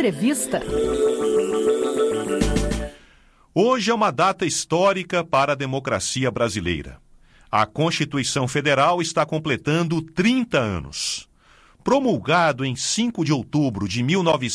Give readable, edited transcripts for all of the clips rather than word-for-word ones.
Entrevista. Hoje é uma data histórica para a democracia brasileira. A Constituição Federal está completando 30 anos. Promulgado em 5 de outubro de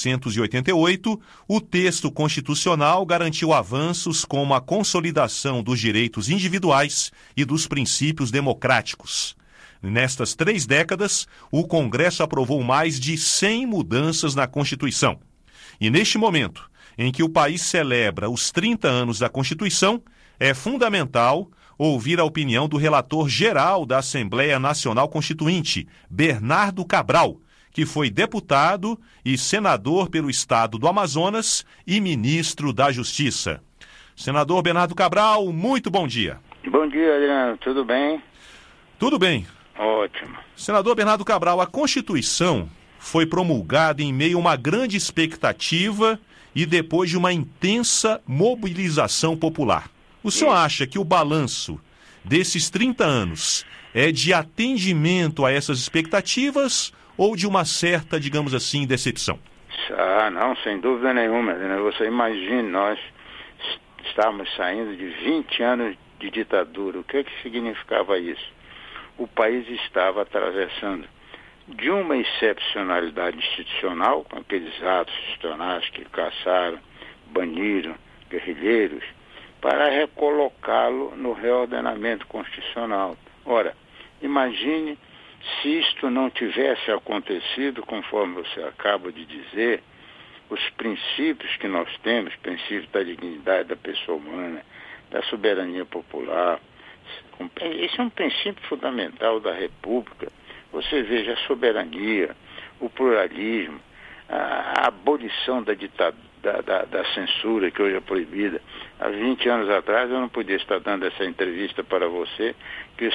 1988, o texto constitucional garantiu avanços como a consolidação dos direitos individuais e dos princípios democráticos. Nestas 3 décadas, o Congresso aprovou mais de 100 mudanças na Constituição. E neste momento, em que o país celebra os 30 anos da Constituição, é fundamental ouvir a opinião do relator geral da Assembleia Nacional Constituinte, Bernardo Cabral, que foi deputado e senador pelo estado do Amazonas e ministro da Justiça. Senador Bernardo Cabral, muito bom dia. Bom dia, Adriano. Tudo bem? Tudo bem. Ótimo. Senador Bernardo Cabral, a Constituição foi promulgada em meio a uma grande expectativa e depois de uma intensa mobilização popular. O senhor acha que o balanço desses 30 anos é de atendimento a essas expectativas ou de uma certa, digamos assim, decepção? Não, sem dúvida nenhuma. Você imagine, nós estávamos saindo de 20 anos de ditadura. O que significava isso? O país estava atravessando de uma excepcionalidade institucional, com aqueles atos institucionais que caçaram, baniram guerrilheiros, para recolocá-lo no reordenamento constitucional. Ora, imagine se isto não tivesse acontecido, conforme você acaba de dizer, os princípios que nós temos, princípios da dignidade da pessoa humana, da soberania popular. Esse é um princípio fundamental da República. Você veja a soberania, o pluralismo, a abolição da ditadura, da censura, que hoje é proibida. Há 20 anos atrás eu não podia estar dando essa entrevista para você, que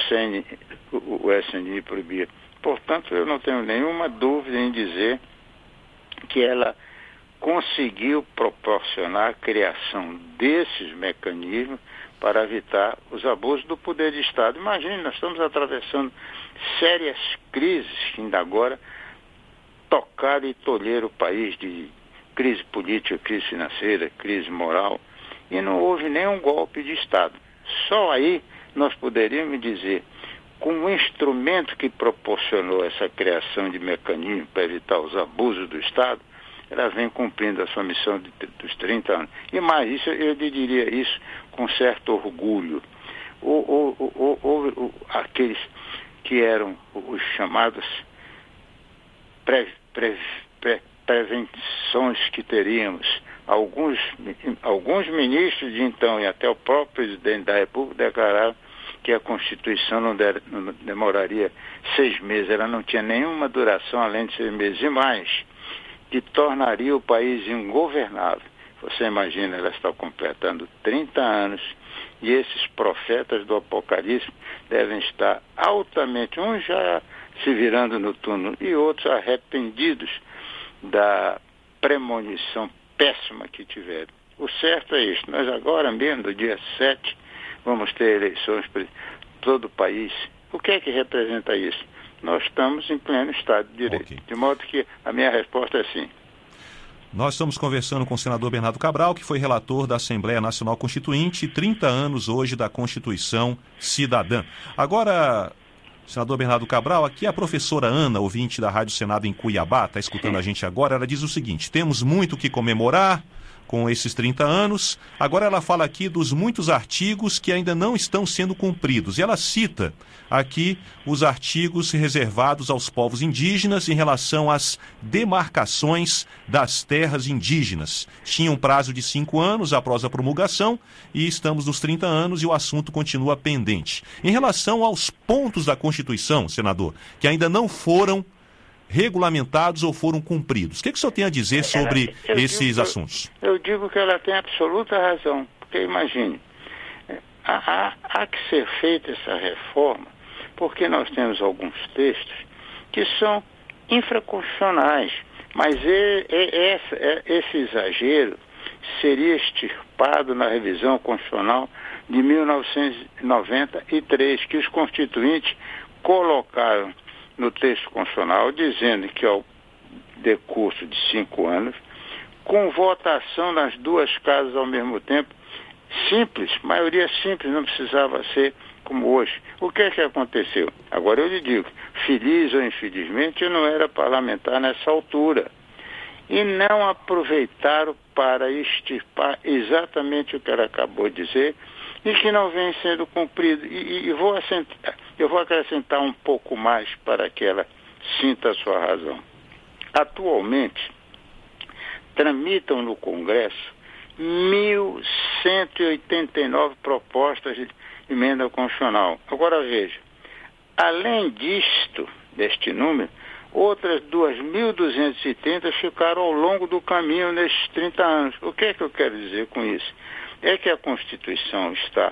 o SNI proibia. Portanto, eu não tenho nenhuma dúvida em dizer que ela conseguiu proporcionar a criação desses mecanismos para evitar os abusos do poder de Estado. Imagine, nós estamos atravessando sérias crises que ainda agora tocaram e tolheram o país de crise política, crise financeira, crise moral, e não houve nenhum golpe de Estado. Só aí nós poderíamos dizer, com o instrumento que proporcionou essa criação de mecanismos para evitar os abusos do Estado, ela vem cumprindo a sua missão dos 30 anos. E mais, isso, eu diria isso com certo orgulho. Aqueles que eram os chamados prevenções que teríamos, alguns ministros de então e até o próprio presidente da República declararam que a Constituição não demoraria 6 meses, ela não tinha nenhuma duração além de 6 meses, e mais, que tornaria o país ingovernável. Você imagina, ela está completando 30 anos e esses profetas do Apocalipse devem estar altamente, uns já se virando no túmulo e outros arrependidos da premonição péssima que tiveram. O certo é isso. Nós agora mesmo, no dia 7, vamos ter eleições para todo o país. O que é que representa isso? Nós estamos em pleno Estado de Direito. Okay. De modo que a minha resposta é sim. Nós estamos conversando com o senador Bernardo Cabral, que foi relator da Assembleia Nacional Constituinte, 30 anos hoje da Constituição Cidadã. Agora, senador Bernardo Cabral, aqui a professora Ana, ouvinte da Rádio Senado em Cuiabá, está escutando a gente agora, ela diz o seguinte: temos muito que comemorar com esses 30 anos. Agora ela fala aqui dos muitos artigos que ainda não estão sendo cumpridos. E ela cita aqui os artigos reservados aos povos indígenas em relação às demarcações das terras indígenas. Tinha um prazo de 5 anos após a promulgação e estamos nos 30 anos e o assunto continua pendente. Em relação aos pontos da Constituição, senador, que ainda não foram regulamentados ou foram cumpridos. O que o senhor tem a dizer sobre esses assuntos? Eu digo que ela tem absoluta razão, porque imagine, há que ser feita essa reforma, porque nós temos alguns textos que são infraconstitucionais, mas esse exagero seria extirpado na revisão constitucional de 1993, que os constituintes colocaram no texto constitucional, dizendo que ao decurso de 5 anos com votação nas duas casas ao mesmo tempo, simples, maioria simples, não precisava ser como hoje. O que é que aconteceu? Agora eu lhe digo, feliz ou infelizmente, eu não era parlamentar nessa altura. E não aproveitaram para extirpar exatamente o que ela acabou de dizer e que não vem sendo cumprido. Eu vou acrescentar um pouco mais para que ela sinta a sua razão. Atualmente, tramitam no Congresso 1.189 propostas de emenda constitucional. Agora veja, além deste número, outras 2.230 ficaram ao longo do caminho nesses 30 anos. O que é que eu quero dizer com isso? É que a Constituição está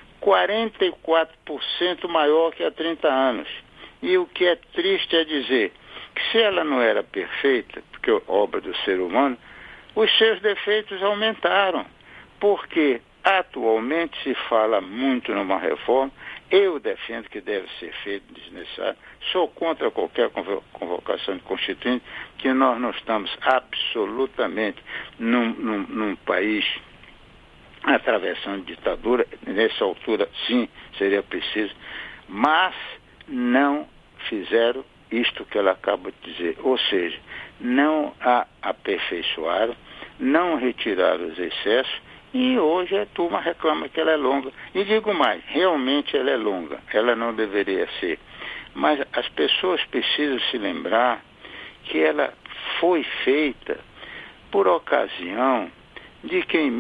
44% maior que há 30 anos. E o que é triste é dizer que se ela não era perfeita, porque é obra do ser humano, os seus defeitos aumentaram. Porque atualmente se fala muito numa reforma, eu defendo que deve ser feito desnecessário, sou contra qualquer convocação de constituinte, que nós não estamos absolutamente num país atravessando ditadura, nessa altura sim seria preciso, mas não fizeram isto que ela acaba de dizer, ou seja, não a aperfeiçoaram, não retiraram os excessos, e hoje a turma reclama que ela é longa. E digo mais, realmente ela é longa, ela não deveria ser. Mas as pessoas precisam se lembrar que ela foi feita por ocasião de que em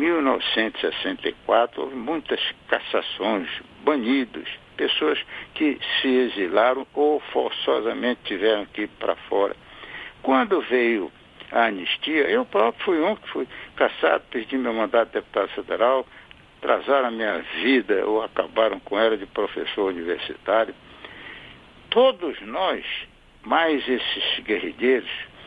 1964 houve muitas cassações, banidos, pessoas que se exilaram ou forçosamente tiveram que ir para fora. Quando veio a anistia, eu próprio fui um que fui cassado, perdi meu mandato de deputado federal, atrasaram a minha vida ou acabaram com ela de professor universitário. Todos nós, mais esses guerrilheiros,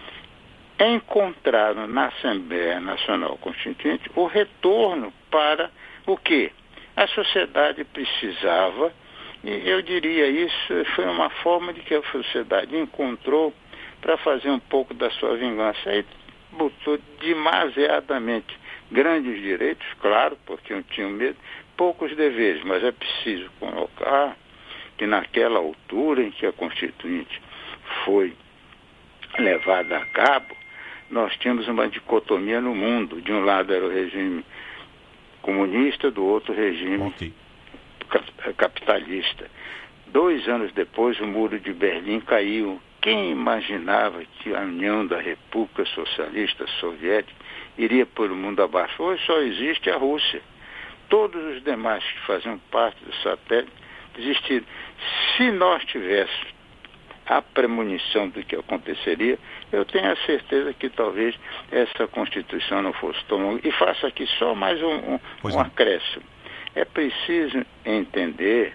encontraram na Assembleia Nacional Constituinte o retorno para o quê? A sociedade precisava, e eu diria isso, foi uma forma de que a sociedade encontrou para fazer um pouco da sua vingança. Aí botou demasiadamente grandes direitos, claro, porque eu tinha medo, poucos deveres, mas é preciso colocar que naquela altura em que a Constituinte foi levada a cabo, nós tínhamos uma dicotomia no mundo. De um lado era o regime comunista, do outro regime capitalista. 2 anos depois, o Muro de Berlim caiu. Quem imaginava que a União da República Socialista Soviética iria pôr o mundo abaixo? Hoje só existe a Rússia. Todos os demais que faziam parte do satélite desistiram. Se nós tivéssemos a premonição do que aconteceria, eu tenho a certeza que talvez essa Constituição não fosse tão longa. E faço aqui só mais um acréscimo. É preciso entender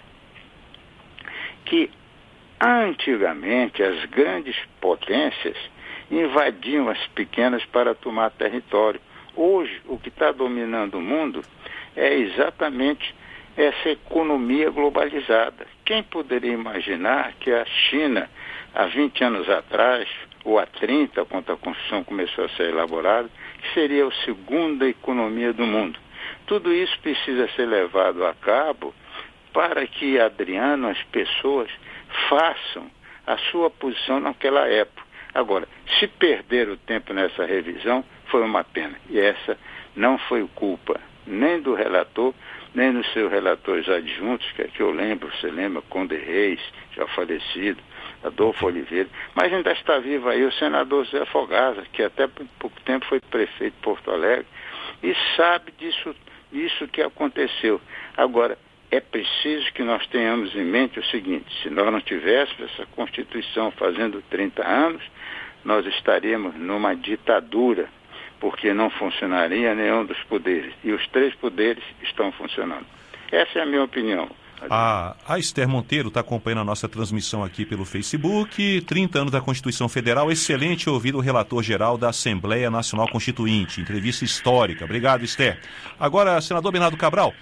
que antigamente as grandes potências invadiam as pequenas para tomar território. Hoje, o que está dominando o mundo é exatamente essa economia globalizada. Quem poderia imaginar que a China, há 20 anos atrás, ou há 30, quando a Constituição começou a ser elaborada, seria a segunda economia do mundo? Tudo isso precisa ser levado a cabo para que, Adriano, as pessoas façam a sua posição naquela época. Agora, se perder o tempo nessa revisão, foi uma pena. E essa não foi culpa nem do relator, nem dos seus relatores adjuntos, que aqui eu lembro, você lembra, Conde Reis, já falecido, Adolfo Oliveira, mas ainda está vivo aí o senador Zé Fogaça, que até por pouco tempo foi prefeito de Porto Alegre, e sabe disso que aconteceu. Agora, é preciso que nós tenhamos em mente o seguinte: se nós não tivéssemos essa Constituição fazendo 30 anos, nós estaríamos numa ditadura, porque não funcionaria nenhum dos poderes. E os 3 poderes estão funcionando. Essa é a minha opinião. A Esther Monteiro está acompanhando a nossa transmissão aqui pelo Facebook. 30 anos da Constituição Federal. Excelente ouvir o relator-geral da Assembleia Nacional Constituinte. Entrevista histórica. Obrigado, Esther. Agora, senador Bernardo Cabral,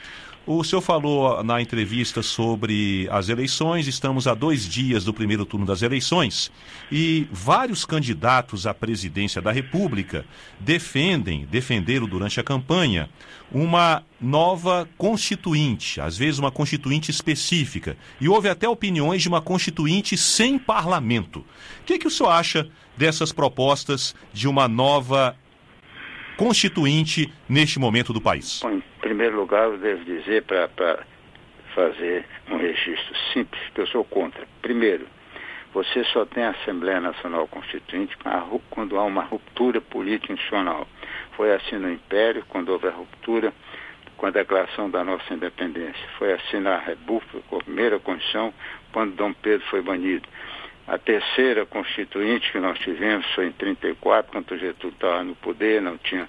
O senhor falou na entrevista sobre as eleições, estamos a 2 dias do primeiro turno das eleições e vários candidatos à presidência da República defenderam durante a campanha uma nova constituinte, às vezes uma constituinte específica, e houve até opiniões de uma constituinte sem parlamento. O que o senhor acha dessas propostas de uma nova constituinte neste momento do país? Bom, em primeiro lugar, eu devo dizer, para fazer um registro simples, que eu sou contra. Primeiro, você só tem a Assembleia Nacional Constituinte quando há uma ruptura política institucional. Foi assim no Império, quando houve a ruptura, com a declaração da nossa independência. Foi assim na República, com a primeira Constituição, quando Dom Pedro foi banido. A terceira Constituinte que nós tivemos foi em 1934, quando o Getúlio estava no poder, não tinha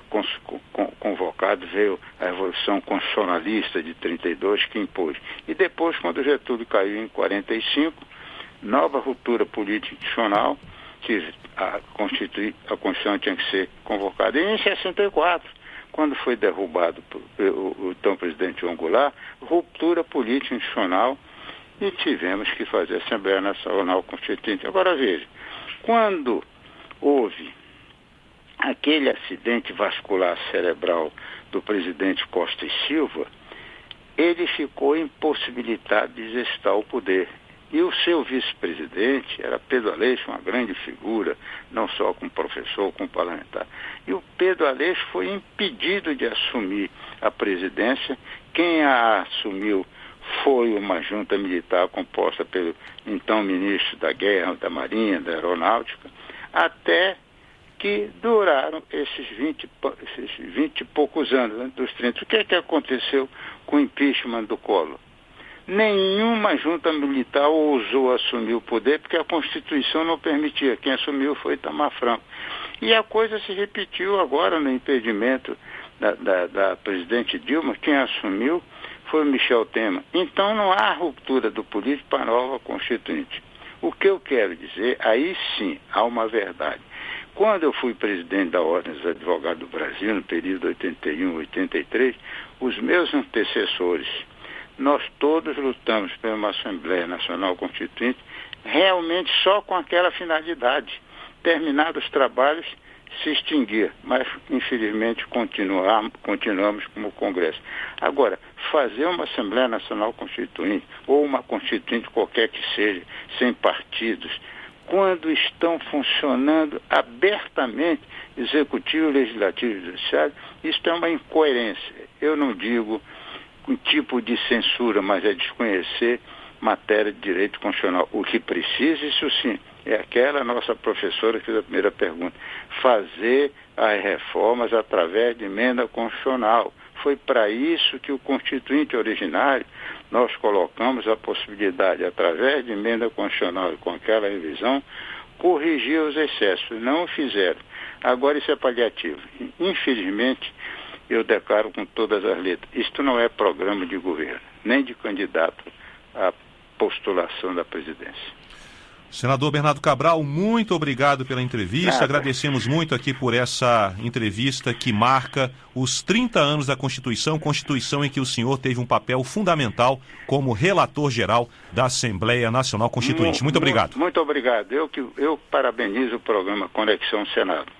convocado, veio a Revolução Constitucionalista de 1932 que impôs. E depois, quando o Getúlio caiu em 1945, nova ruptura política institucional, que a Constituição tinha que ser convocada. E em 1964, quando foi derrubado o então presidente João Goulart, ruptura política institucional, e tivemos que fazer a Assembleia Nacional Constituinte. Agora veja, quando houve aquele acidente vascular cerebral do presidente Costa e Silva, ele ficou impossibilitado de exercitar o poder. E o seu vice-presidente era Pedro Aleixo, uma grande figura, não só como professor, como parlamentar. E o Pedro Aleixo foi impedido de assumir a presidência. Quem a assumiu foi uma junta militar composta pelo então ministro da Guerra, da Marinha, da Aeronáutica, até que duraram esses 20 e poucos anos, dos 30. O que é que aconteceu com o impeachment do Collor? Nenhuma junta militar ousou assumir o poder, porque a Constituição não permitia. Quem assumiu foi Itamar Franco. E a coisa se repetiu agora no impedimento da presidente Dilma. Quem assumiu foi o Michel Temer. Então não há ruptura do político para a nova Constituinte. O que eu quero dizer, aí sim há uma verdade. Quando eu fui presidente da Ordem dos Advogados do Brasil, no período 81, 83, os meus antecessores, nós todos lutamos por uma Assembleia Nacional Constituinte realmente só com aquela finalidade. Terminados os trabalhos, se extinguir, mas infelizmente continuamos como Congresso. Agora, fazer uma Assembleia Nacional Constituinte, ou uma Constituinte qualquer que seja, sem partidos, quando estão funcionando abertamente Executivo, Legislativo e Judiciário, isso é uma incoerência. Eu não digo um tipo de censura, mas é desconhecer matéria de direito constitucional. O que precisa, isso sim, é aquela nossa professora que fez a primeira pergunta, fazer as reformas através de emenda constitucional. Foi para isso que o Constituinte originário, nós colocamos a possibilidade, através de emenda constitucional e com aquela revisão, corrigir os excessos. Não o fizeram. Agora isso é paliativo. Infelizmente, eu declaro com todas as letras, isto não é programa de governo, nem de candidato à postulação da presidência. Senador Bernardo Cabral, muito obrigado pela entrevista. Nada. Agradecemos muito aqui por essa entrevista que marca os 30 anos da Constituição em que o senhor teve um papel fundamental como relator geral da Assembleia Nacional Constituinte. Muito obrigado. Muito obrigado. Eu parabenizo o programa Conexão Senado.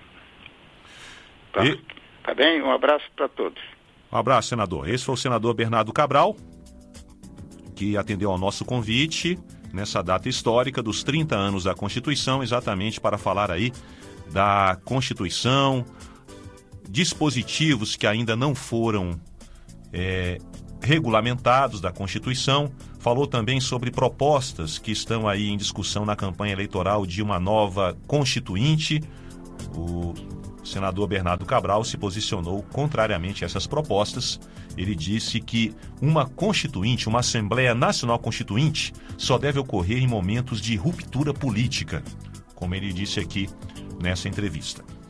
Tá bem? Um abraço para todos. Um abraço, senador. Esse foi o senador Bernardo Cabral, que atendeu ao nosso convite nessa data histórica dos 30 anos da Constituição, exatamente para falar aí da Constituição, dispositivos que ainda não foram regulamentados da Constituição. Falou também sobre propostas que estão aí em discussão na campanha eleitoral de uma nova Constituinte. O senador Bernardo Cabral se posicionou contrariamente a essas propostas. Ele disse que uma Constituinte, uma Assembleia Nacional Constituinte, só deve ocorrer em momentos de ruptura política, como ele disse aqui nessa entrevista.